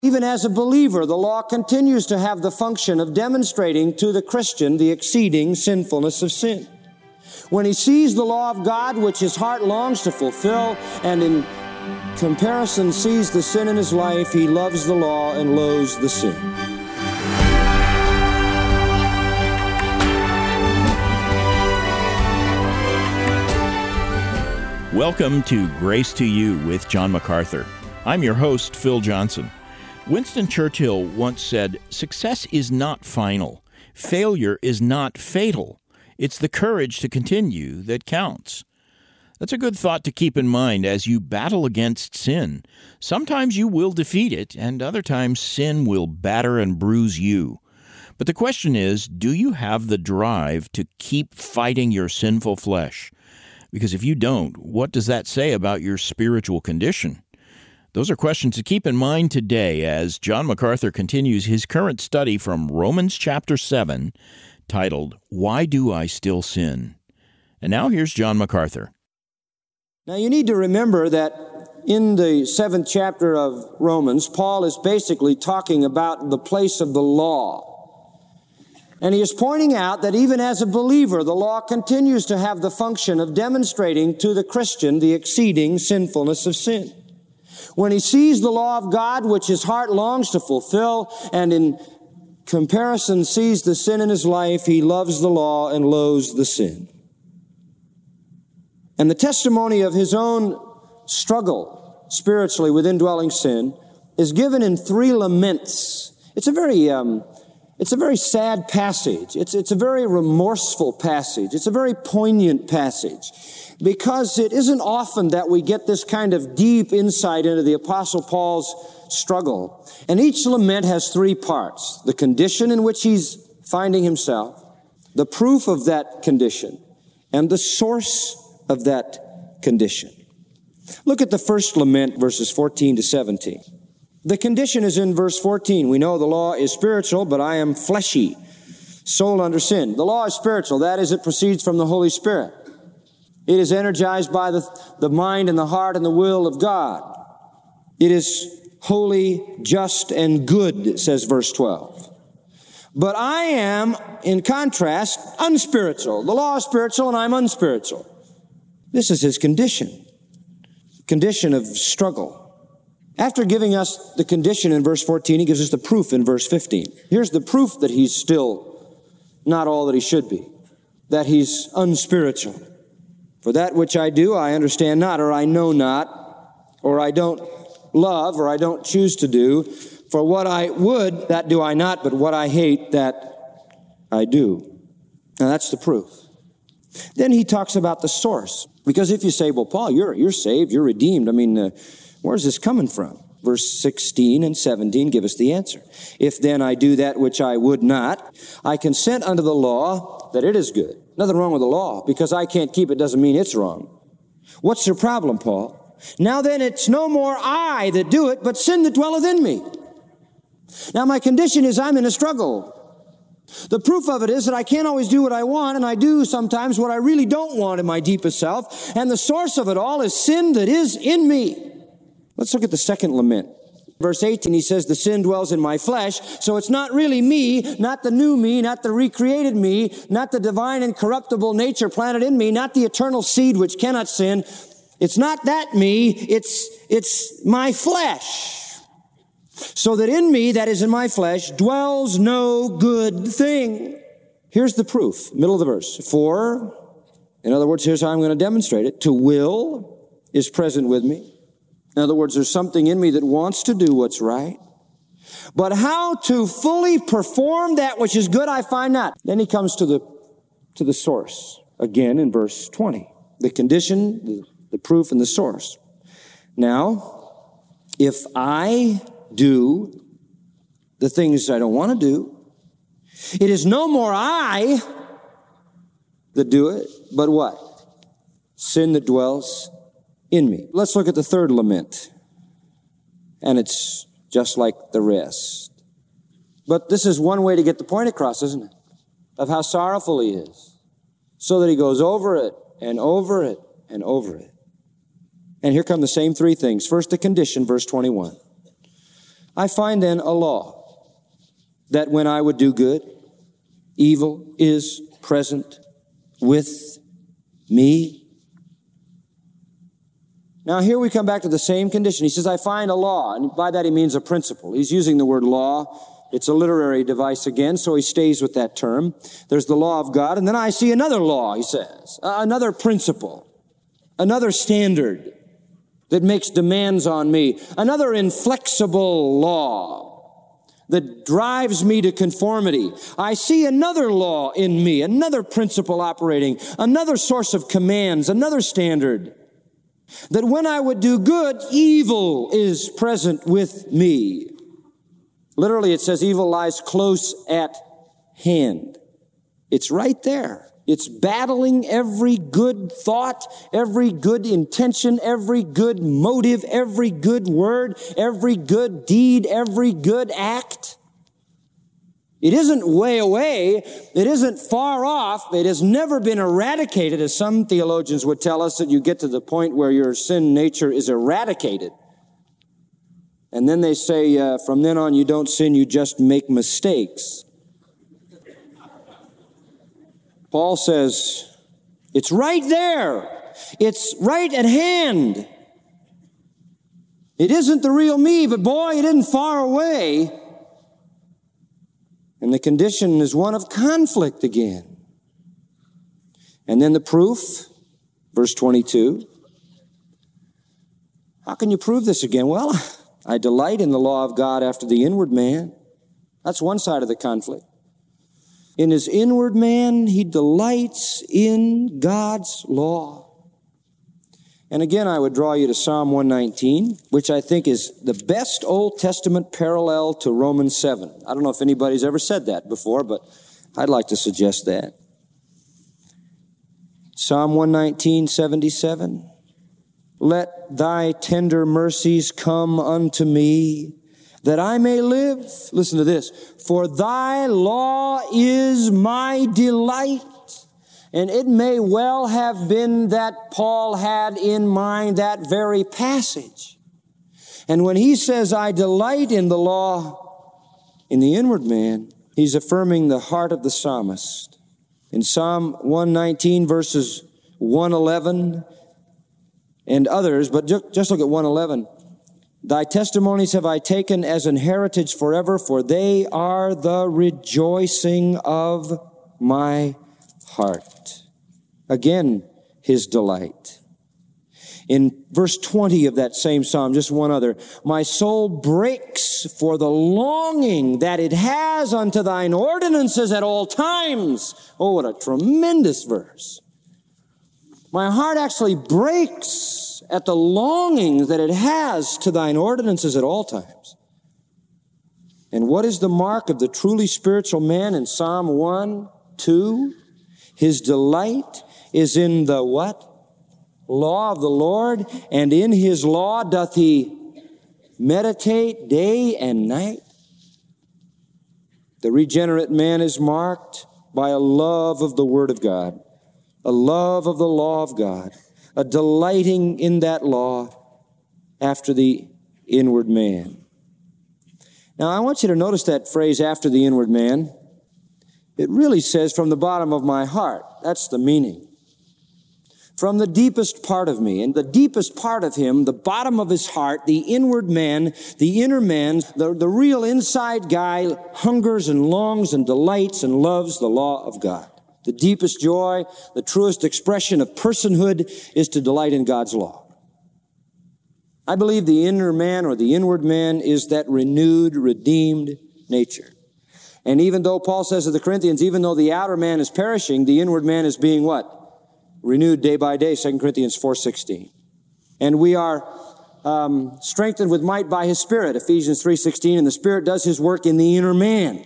Even as a believer, the law continues to have the function of demonstrating to the Christian the exceeding sinfulness of sin. When he sees the law of God, which his heart longs to fulfill, and in comparison sees the sin in his life, he loves the law and loathes the sin. Welcome to Grace to You with John MacArthur. I'm your host, Phil Johnson. Winston Churchill once said, "Success is not final. Failure is not fatal. It's the courage to continue that counts." That's a good thought to keep in mind as you battle against sin. Sometimes you will defeat it, and other times sin will batter and bruise you. But the question is, do you have the drive to keep fighting your sinful flesh? Because if you don't, what does that say about your spiritual condition? Those are questions to keep in mind today as John MacArthur continues his current study from Romans chapter 7, titled, Why Do I Still Sin? And now here's John MacArthur. Now you need to remember that in the 7th chapter of Romans, Paul is basically talking about the place of the law. And he is pointing out that even as a believer, the law continues to have the function of demonstrating to the Christian the exceeding sinfulness of sin. When he sees the law of God, which his heart longs to fulfill, and in comparison sees the sin in his life, he loves the law and loathes the sin. And the testimony of his own struggle spiritually with indwelling sin is given in 3 laments. It's a very sad passage. It's a very remorseful passage. It's a very poignant passage because it isn't often that we get this kind of deep insight into the Apostle Paul's struggle. And each lament has 3 parts: the condition in which he's finding himself, the proof of that condition, and the source of that condition. Look at the first lament, verses 14 to 17. The condition is in verse 14. We know the law is spiritual, but I am fleshy, sold under sin. The law is spiritual. That is, it proceeds from the Holy Spirit. It is energized by the mind and the heart and the will of God. It is holy, just, and good, says verse 12. But I am, in contrast, unspiritual. The law is spiritual and I'm unspiritual. This is his condition of struggle. After giving us the condition in verse 14, he gives us the proof in verse 15. Here's the proof that he's still not all that he should be, that he's unspiritual. For that which I do, I understand not, or I know not, or I don't love, or I don't choose to do. For what I would, that do I not, but what I hate, that I do. Now that's the proof. Then he talks about the source. Because if you say, well, Paul, you're saved, you're redeemed, where's this coming from? Verse 16 and 17 give us the answer. If then I do that which I would not, I consent unto the law that it is good. Nothing wrong with the law. Because I can't keep it doesn't mean it's wrong. What's your problem, Paul? Now then it's no more I that do it, but sin that dwelleth in me. Now my condition is I'm in a struggle. The proof of it is that I can't always do what I want, and I do sometimes what I really don't want in my deepest self. And the source of it all is sin that is in me. Let's look at the second lament. Verse 18, he says, the sin dwells in my flesh. So it's not really me, not the new me, not the recreated me, not the divine and corruptible nature planted in me, not the eternal seed which cannot sin. It's not that me, it's my flesh. So that in me, that is in my flesh, dwells no good thing. Here's the proof, middle of the verse. For, in other words, here's how I'm going to demonstrate it. To will is present with me. In other words, there's something in me that wants to do what's right. But how to fully perform that which is good, I find not. Then he comes to the source, again in verse 20. The condition, the proof, and the source. Now, if I do the things I don't want to do, it is no more I that do it, but what? Sin that dwells in me. Let's look at the third lament. And it's just like the rest. But this is one way to get the point across, isn't it? Of how sorrowful he is. So that he goes over it and over it and over it. And here come the same 3 things. First, the condition, verse 21. I find then a law, that when I would do good, evil is present with me. Now here we come back to the same condition. He says, I find a law, and by that he means a principle. He's using the word law. It's a literary device again, so he stays with that term. There's the law of God, and then I see another law, he says, another principle, another standard that makes demands on me, another inflexible law that drives me to conformity. I see another law in me, another principle operating, another source of commands, another standard, that when I would do good, evil is present with me. Literally, it says evil lies close at hand. It's right there. It's battling every good thought, every good intention, every good motive, every good word, every good deed, every good act. It isn't way away. It isn't far off. It has never been eradicated, as some theologians would tell us, that you get to the point where your sin nature is eradicated. And then they say, from then on, you don't sin, you just make mistakes. Paul says, it's right there. It's right at hand. It isn't the real me, but boy, it isn't far away. And the condition is one of conflict again. And then the proof, verse 22. How can you prove this again? Well, I delight in the law of God after the inward man. That's one side of the conflict. In his inward man, he delights in God's law. And again, I would draw you to Psalm 119, which I think is the best Old Testament parallel to Romans 7. I don't know if anybody's ever said that before, but I'd like to suggest that. Psalm 119, 77. Let thy tender mercies come unto me, that I may live. Listen to this. For thy law is my delight. And it may well have been that Paul had in mind that very passage. And when he says, I delight in the law in the inward man, he's affirming the heart of the psalmist. In Psalm 119, verses 111, and others, but just look at 111. Thy testimonies have I taken as an heritage forever, for they are the rejoicing of my heart. Again, his delight. In verse 20 of that same psalm, just one other, my soul breaks for the longing that it has unto thine ordinances at all times. Oh, what a tremendous verse. My heart actually breaks at the longing that it has to thine ordinances at all times. And what is the mark of the truly spiritual man in Psalm 1, 2? His delight is in the what? Law of the Lord, and in his law doth he meditate day and night. The regenerate man is marked by a love of the Word of God, a love of the law of God, a delighting in that law after the inward man. Now, I want you to notice that phrase, after the inward man. It really says, from the bottom of my heart. That's the meaning. From the deepest part of me. And the deepest part of him, the bottom of his heart, the inward man, the inner man, the real inside guy hungers and longs and delights and loves the law of God. The deepest joy, the truest expression of personhood is to delight in God's law. I believe the inner man or the inward man is that renewed, redeemed nature. And even though Paul says to the Corinthians, even though the outer man is perishing, the inward man is being what? Renewed day by day, 2 Corinthians 4:16. And we are strengthened with might by his Spirit, Ephesians 3:16, and the Spirit does his work in the inner man.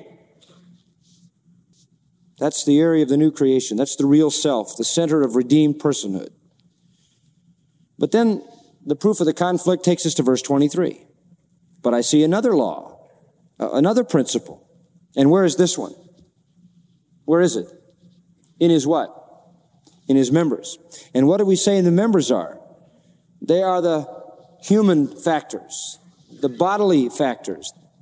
That's the area of the new creation. That's the real self, the center of redeemed personhood. But then the proof of the conflict takes us to verse 23. But I see another law, another principle. And where is this one? Where is it? In his what? In his members. And what do we say the members are? They are the human factors, the bodily factors,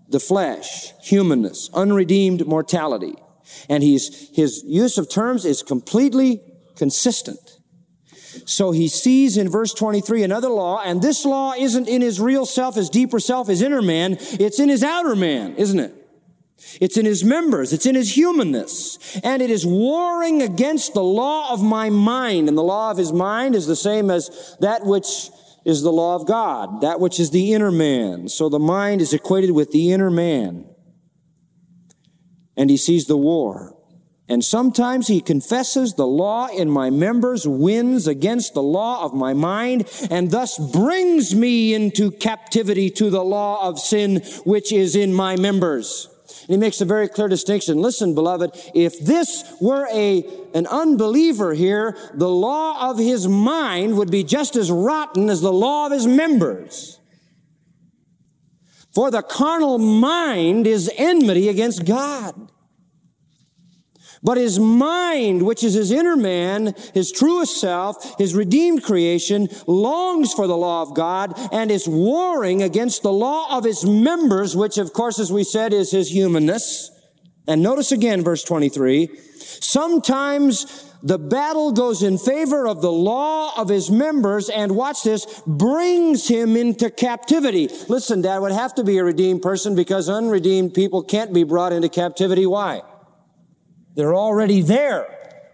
the flesh, humanness, unredeemed mortality. And his use of terms is completely consistent. So he sees in verse 23 another law, and this law isn't in his real self, his deeper self, his inner man. It's in his outer man, isn't it? It's in his members. It's in his humanness. And it is warring against the law of my mind. And the law of his mind is the same as that which is the law of God, that which is the inner man. So the mind is equated with the inner man. And he sees the war. And sometimes he confesses the law in my members wins against the law of my mind and thus brings me into captivity to the law of sin which is in my members. And he makes a very clear distinction. Listen, beloved, if this were an unbeliever here, the law of his mind would be just as rotten as the law of his members. For the carnal mind is enmity against God. But his mind, which is his inner man, his truest self, his redeemed creation, longs for the law of God and is warring against the law of his members, which, of course, as we said, is his humanness. And notice again, verse 23, sometimes the battle goes in favor of the law of his members and, watch this, brings him into captivity. Listen, Dad, would have to be a redeemed person because unredeemed people can't be brought into captivity. Why? They're already there.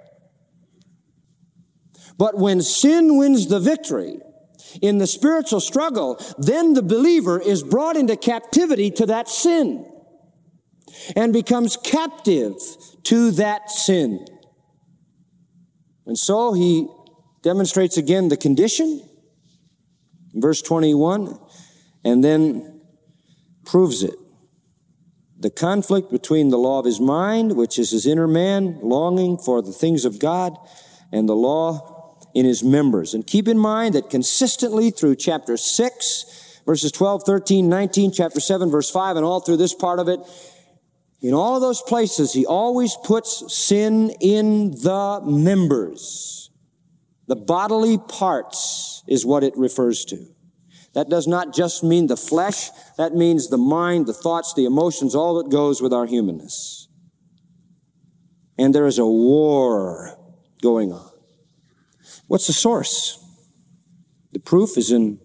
But when sin wins the victory in the spiritual struggle, then the believer is brought into captivity to that sin and becomes captive to that sin. And so he demonstrates again the condition, verse 21, and then proves it. The conflict between the law of his mind, which is his inner man, longing for the things of God, and the law in his members. And keep in mind that consistently through chapter 6, verses 12, 13, 19, chapter 7, verse 5, and all through this part of it, in all of those places, he always puts sin in the members. The bodily parts is what it refers to. That does not just mean the flesh. That means the mind, the thoughts, the emotions, all that goes with our humanness. And there is a war going on. What's the source? The proof is in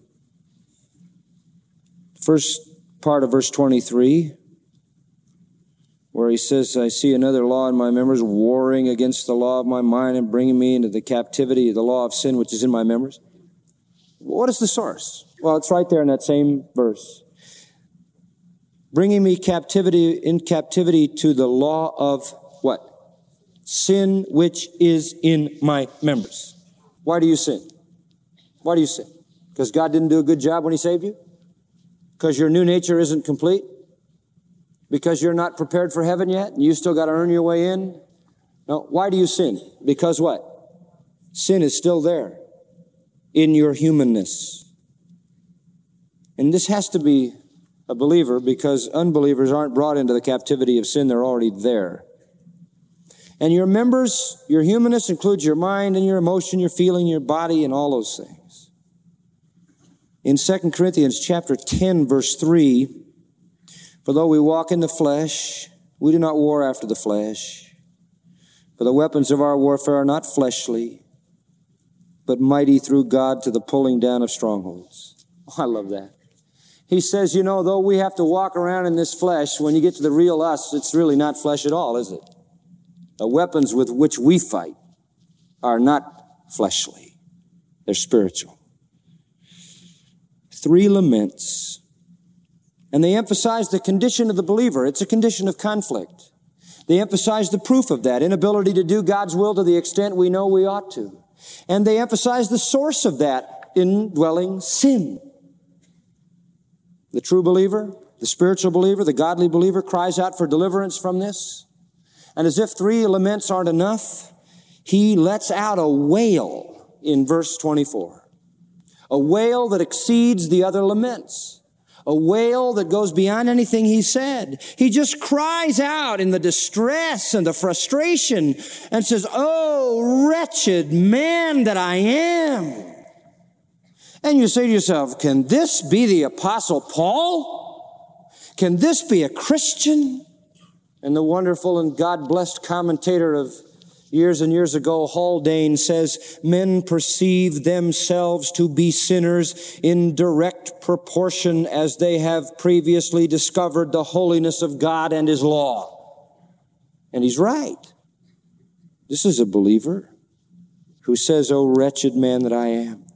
the first part of verse 23, where he says, I see another law in my members warring against the law of my mind and bringing me into the captivity of the law of sin which is in my members. What is the source? Well, it's right there in that same verse. Bringing me in captivity to the law of what? Sin which is in my members. Why do you sin? Why do you sin? Because God didn't do a good job when he saved you? Because your new nature isn't complete? Because you're not prepared for heaven yet and you still got to earn your way in? No. Why do you sin? Because what? Sin is still there in your humanness. And this has to be a believer because unbelievers aren't brought into the captivity of sin. They're already there. And your members, your humanness includes your mind and your emotion, your feeling, your body, and all those things. In 2 Corinthians chapter 10, verse 3, for though we walk in the flesh, we do not war after the flesh. For the weapons of our warfare are not fleshly, but mighty through God to the pulling down of strongholds. Oh, I love that. He says, though we have to walk around in this flesh, when you get to the real us, it's really not flesh at all, is it? The weapons with which we fight are not fleshly. They're spiritual. 3 laments. And they emphasize the condition of the believer. It's a condition of conflict. They emphasize the proof of that, inability to do God's will to the extent we know we ought to. And they emphasize the source of that indwelling sin. The true believer, the spiritual believer, the godly believer cries out for deliverance from this. And as if 3 laments aren't enough, he lets out a wail in verse 24. A wail that exceeds the other laments. A wail that goes beyond anything he said. He just cries out in the distress and the frustration and says, "Oh, wretched man that I am." And you say to yourself, can this be the Apostle Paul? Can this be a Christian? And the wonderful and God-blessed commentator of years and years ago, Haldane, says, men perceive themselves to be sinners in direct proportion as they have previously discovered the holiness of God and His law. And he's right. This is a believer who says, "O wretched man that I am."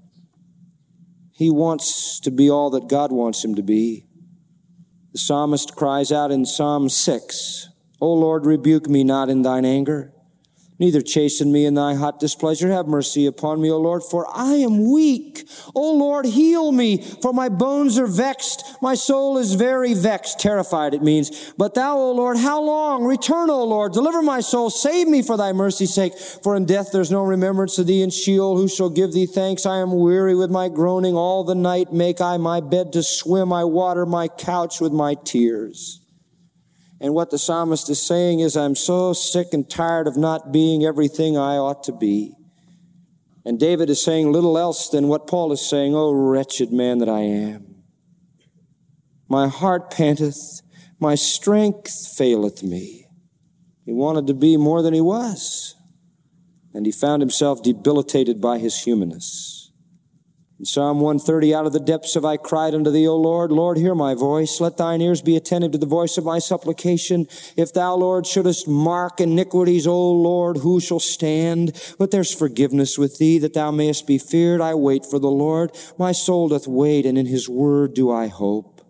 He wants to be all that God wants him to be. The psalmist cries out in Psalm 6, "O Lord, rebuke me not in thine anger, neither chasten me in thy hot displeasure. Have mercy upon me, O Lord, for I am weak. O Lord, heal me, for my bones are vexed. My soul is very vexed." Terrified, it means. "But thou, O Lord, how long? Return, O Lord. Deliver my soul. Save me for thy mercy's sake. For in death there's no remembrance of thee. In Sheol who shall give thee thanks? I am weary with my groaning. All the night make I my bed to swim. I water my couch with my tears." And what the psalmist is saying is, I'm so sick and tired of not being everything I ought to be. And David is saying little else than what Paul is saying, "O wretched man that I am. My heart panteth, my strength faileth me." He wanted to be more than he was, and he found himself debilitated by his humanness. In Psalm 130, "Out of the depths have I cried unto thee, O Lord. Lord, hear my voice. Let thine ears be attentive to the voice of my supplication. If thou, Lord, shouldest mark iniquities, O Lord, who shall stand? But there's forgiveness with thee, that thou mayest be feared. I wait for the Lord. My soul doth wait, and in his word do I hope."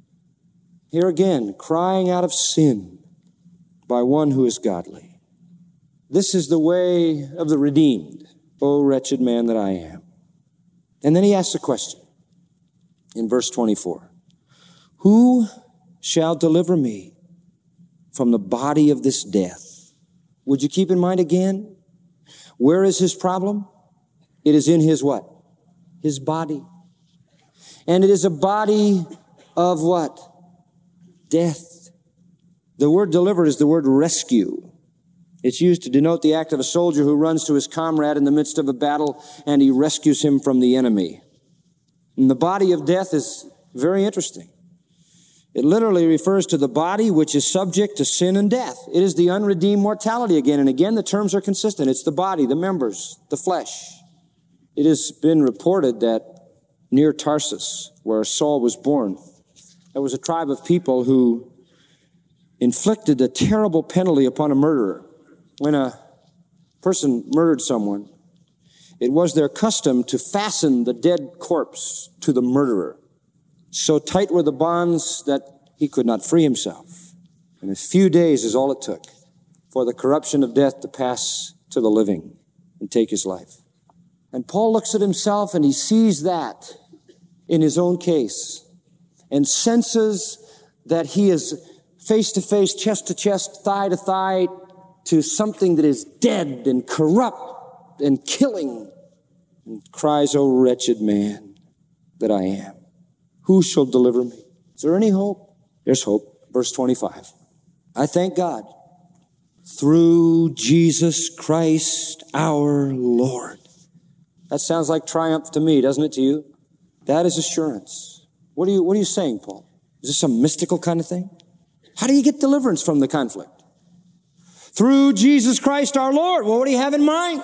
Here again, crying out of sin by one who is godly. This is the way of the redeemed, "O wretched man that I am." And then he asks a question in verse 24. "Who shall deliver me from the body of this death?" Would you keep in mind again, where is his problem? It is in his what? His body. And it is a body of what? Death. The word deliver is the word rescue. It's used to denote the act of a soldier who runs to his comrade in the midst of a battle and he rescues him from the enemy. And the body of death is very interesting. It literally refers to the body which is subject to sin and death. It is the unredeemed mortality again. And again, the terms are consistent. It's the body, the members, the flesh. It has been reported that near Tarsus, where Saul was born, there was a tribe of people who inflicted a terrible penalty upon a murderer. When a person murdered someone, it was their custom to fasten the dead corpse to the murderer. So tight were the bonds that he could not free himself. And a few days is all it took for the corruption of death to pass to the living and take his life. And Paul looks at himself and he sees that in his own case and senses that he is face to face, chest to chest, thigh to thigh, to something that is dead and corrupt and killing, and cries, "O wretched man that I am. Who shall deliver me?" Is there any hope? There's hope. Verse 25. "I thank God through Jesus Christ our Lord." That sounds like triumph to me, doesn't it to you? That is assurance. What are you saying, Paul? Is this some mystical kind of thing? How do you get deliverance from the conflict? Through Jesus Christ our Lord. Well, what do you have in mind?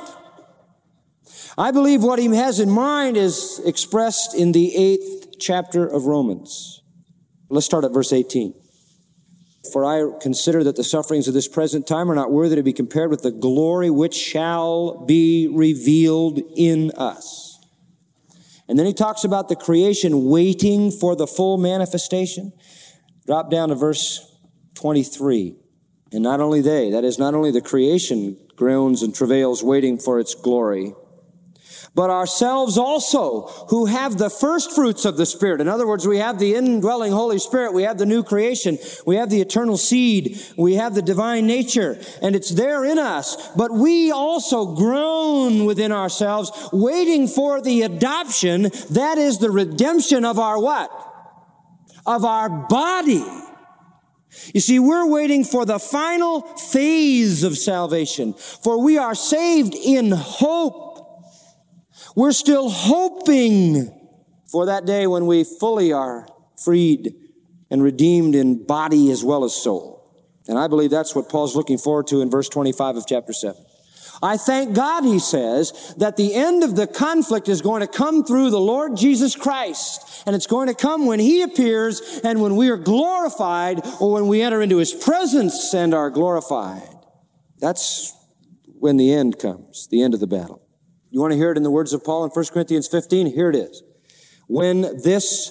I believe what he has in mind is expressed in the 8th chapter of Romans. Let's start at verse 18. "For I consider that the sufferings of this present time are not worthy to be compared with the glory which shall be revealed in us." And then he talks about the creation waiting for the full manifestation. Drop down to verse 23. "And not only they," that is, not only the creation groans and travails waiting for its glory, "but ourselves also, who have the first fruits of the Spirit." In other words, we have the indwelling Holy Spirit, we have the new creation, we have the eternal seed, we have the divine nature, and it's there in us. "But we also groan within ourselves, waiting for the adoption," that is the redemption of our what? Of our body. You see, we're waiting for the final phase of salvation, for we are saved in hope. We're still hoping for that day when we fully are freed and redeemed in body as well as soul. And I believe that's what Paul's looking forward to in verse 25 of chapter 7. I thank God, he says, that the end of the conflict is going to come through the Lord Jesus Christ. And it's going to come when he appears and when we are glorified, or when we enter into his presence and are glorified. That's when the end comes, the end of the battle. You want to hear it in the words of Paul in 1 Corinthians 15? Here it is. When this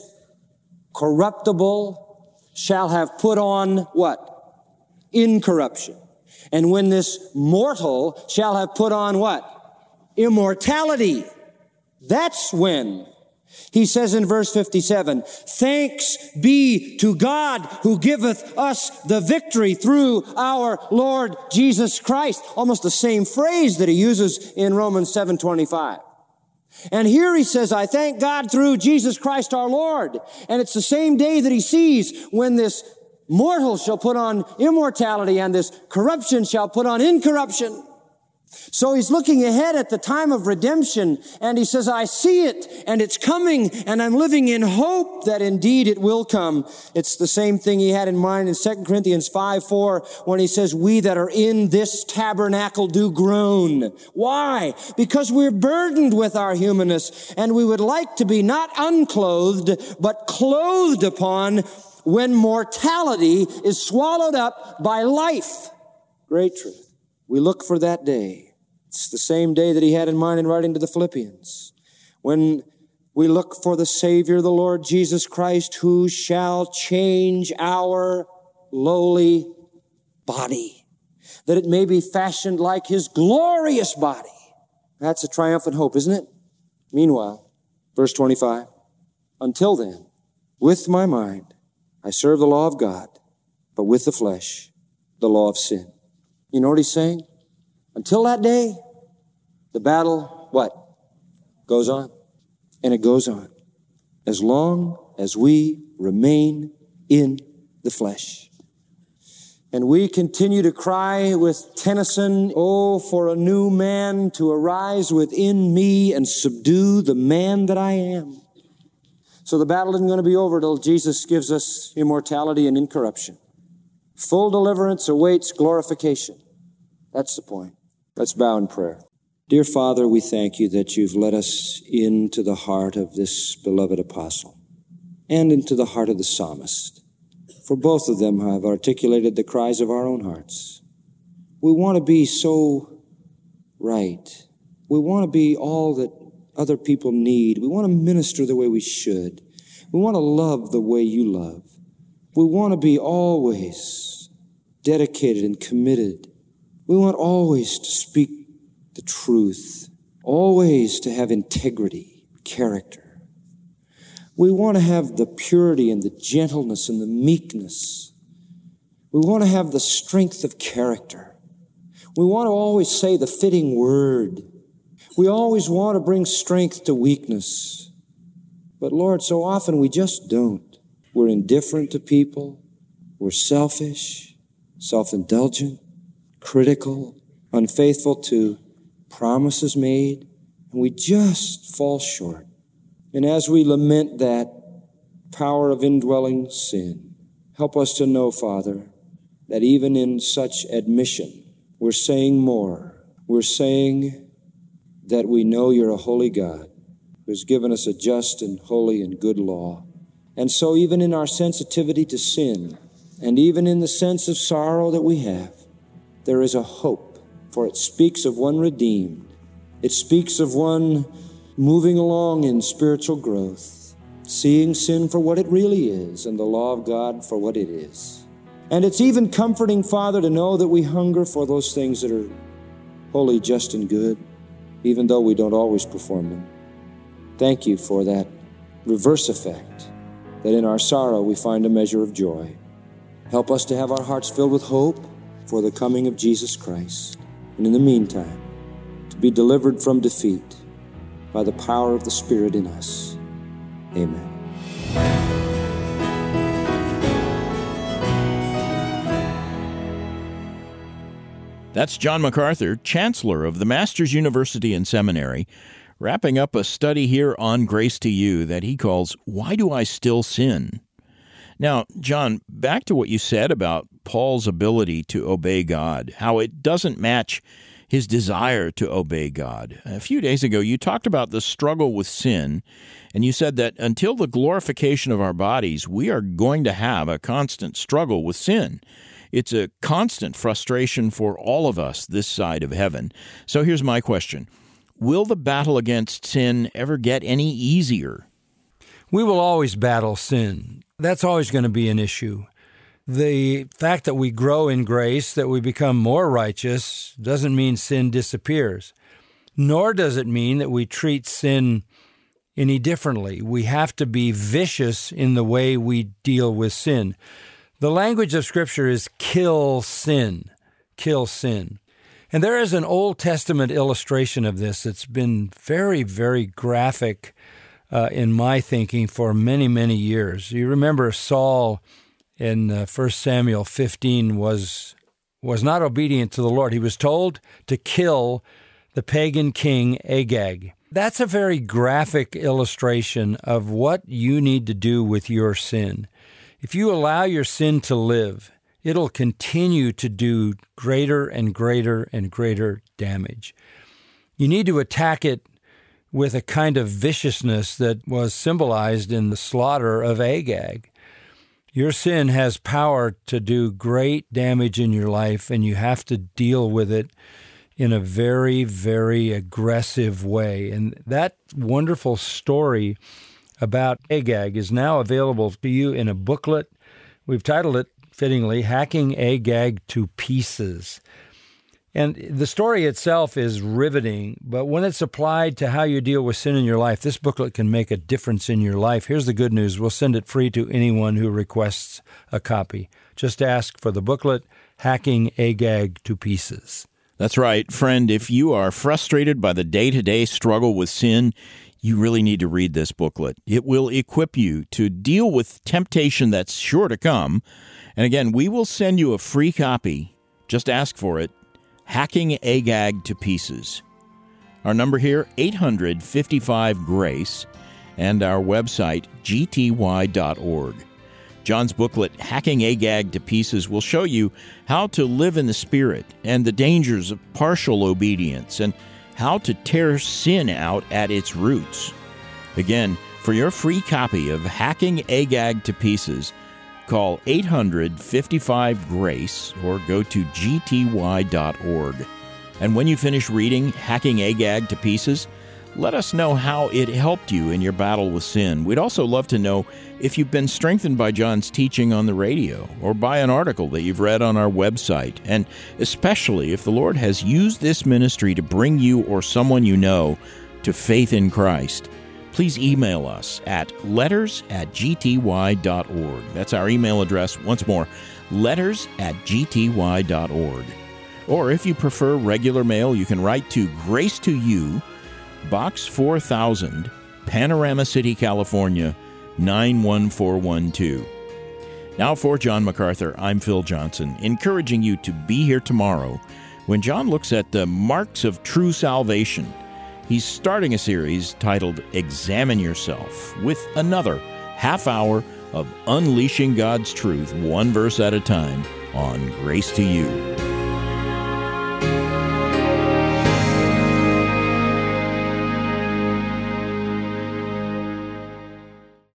corruptible shall have put on what? Incorruption. And when this mortal shall have put on what? Immortality. That's when. He says in verse 57, thanks be to God who giveth us the victory through our Lord Jesus Christ. Almost the same phrase that he uses in Romans 7:25. And here he says, I thank God through Jesus Christ our Lord. And it's the same day that he sees when this mortal shall put on immortality and this corruption shall put on incorruption. So he's looking ahead at the time of redemption, and he says, I see it, and it's coming, and I'm living in hope that indeed it will come. It's the same thing he had in mind in 2 Corinthians 5:4 when he says, we that are in this tabernacle do groan. Why? Because we're burdened with our humanness, and we would like to be not unclothed, but clothed upon when mortality is swallowed up by life. Great truth. We look for that day. It's the same day that he had in mind in writing to the Philippians. When we look for the Savior, the Lord Jesus Christ, who shall change our lowly body, that it may be fashioned like his glorious body. That's a triumphant hope, isn't it? Meanwhile, verse 25, until then, with my mind, I serve the law of God, but with the flesh, the law of sin. You know what he's saying? Until that day, the battle, what? Goes on. And it goes on. As long as we remain in the flesh. And we continue to cry with Tennyson, oh, for a new man to arise within me and subdue the man that I am. So the battle isn't going to be over till Jesus gives us immortality and incorruption. Full deliverance awaits glorification. That's the point. Let's bow in prayer. Dear Father, we thank you that you've let us into the heart of this beloved apostle and into the heart of the psalmist. For both of them have articulated the cries of our own hearts. We want to be so right. We want to be all that other people need. We want to minister the way we should. We want to love the way you love. We want to be always dedicated and committed. We want always to speak the truth, always to have integrity, character. We want to have the purity and the gentleness and the meekness. We want to have the strength of character. We want to always say the fitting word. We always want to bring strength to weakness. But Lord, so often we just don't. We're indifferent to people. We're selfish, self-indulgent, critical, unfaithful to promises made, and we just fall short. And as we lament that power of indwelling sin, help us to know, Father, that even in such admission, we're saying more. We're saying that we know you're a holy God who's given us a just and holy and good law. And so even in our sensitivity to sin, and even in the sense of sorrow that we have, there is a hope, for it speaks of one redeemed. It speaks of one moving along in spiritual growth, seeing sin for what it really is and the law of God for what it is. And it's even comforting, Father, to know that we hunger for those things that are holy, just, and good, even though we don't always perform them. Thank you for that reverse effect, that in our sorrow we find a measure of joy. Help us to have our hearts filled with hope for the coming of Jesus Christ. And in the meantime, to be delivered from defeat by the power of the Spirit in us. Amen. That's John MacArthur, Chancellor of the Masters University and Seminary, wrapping up a study here on Grace to You that he calls, Why Do I Still Sin? Now, John, back to what you said about Paul's ability to obey God, how it doesn't match his desire to obey God. A few days ago, you talked about the struggle with sin, and you said that until the glorification of our bodies, we are going to have a constant struggle with sin. It's a constant frustration for all of us this side of heaven. So here's my question. Will the battle against sin ever get any easier? We will always battle sin. That's always going to be an issue. The fact that we grow in grace, that we become more righteous, doesn't mean sin disappears. Nor does it mean that we treat sin any differently. We have to be vicious in the way we deal with sin. The language of Scripture is kill sin. Kill sin. And there is an Old Testament illustration of this that's been very, very graphic in my thinking for many, many years. You remember Saul in 1 Samuel 15 was not obedient to the Lord. He was told to kill the pagan king Agag. That's a very graphic illustration of what you need to do with your sin. If you allow your sin to live, it'll continue to do greater and greater and greater damage. You need to attack it with a kind of viciousness that was symbolized in the slaughter of Agag. Your sin has power to do great damage in your life, and you have to deal with it in a very, very aggressive way. And that wonderful story about Agag is now available to you in a booklet. We've titled it, fittingly, Hacking Agag to Pieces. And the story itself is riveting, but when it's applied to how you deal with sin in your life, this booklet can make a difference in your life. Here's the good news. We'll send it free to anyone who requests a copy. Just ask for the booklet, Hacking Agag to Pieces. That's right, friend. If you are frustrated by the day-to-day struggle with sin, you really need to read this booklet. It will equip you to deal with temptation that's sure to come. And again, we will send you a free copy. Just ask for it. Hacking Agag to Pieces. Our number here, 855-GRACE, and our website, gty.org. John's booklet, Hacking Agag to Pieces, will show you how to live in the Spirit and the dangers of partial obedience and how to tear sin out at its roots. Again, for your free copy of Hacking Agag to Pieces, call 855-GRACE or go to gty.org. And when you finish reading Hacking Agag to Pieces, let us know how it helped you in your battle with sin. We'd also love to know if you've been strengthened by John's teaching on the radio or by an article that you've read on our website, and especially if the Lord has used this ministry to bring you or someone you know to faith in Christ. Please email us at letters@gty.org. That's our email address. Once more, letters@gty.org. Or if you prefer regular mail, you can write to Grace to You, Box 4000, Panorama City, California, 91412. Now for John MacArthur, I'm Phil Johnson, encouraging you to be here tomorrow when John looks at the marks of true salvation. He's starting a series titled Examine Yourself with another half hour of unleashing God's truth, one verse at a time, on Grace to You.